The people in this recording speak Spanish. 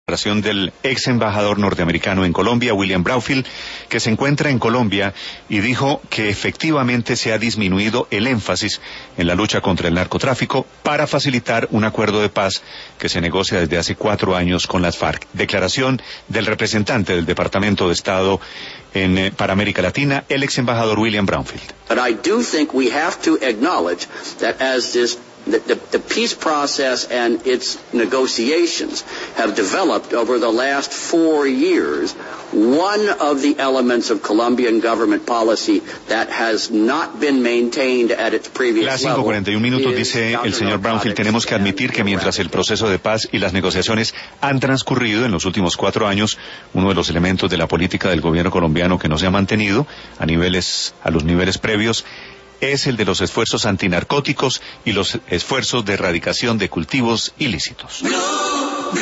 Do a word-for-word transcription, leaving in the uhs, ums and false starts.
declaración del ex embajador norteamericano en Colombia, William Braunfeld, que se encuentra en Colombia y dijo que efectivamente se ha disminuido el énfasis en la lucha contra el narcotráfico para facilitar un acuerdo de paz que se negocia desde hace cuatro años con las FARC. Declaración del representante del Departamento de Estado en, eh, para América Latina, el ex embajador William Braunfeld. But I do think we have to acknowledge that as this The, the, the peace process and its negotiations have developed over the last four years, one of the elements of Colombian government policy that has not been maintained at its previous Las cinco cuarenta y un minutos, dice el señor Braunfeld, tenemos que admitir que mientras el proceso de paz y las negociaciones han transcurrido en los últimos cuatro años, uno de los elementos de la política del gobierno colombiano que no se ha mantenido a niveles, a los niveles previos, es el de los esfuerzos antinarcóticos y los esfuerzos de erradicación de cultivos ilícitos. No.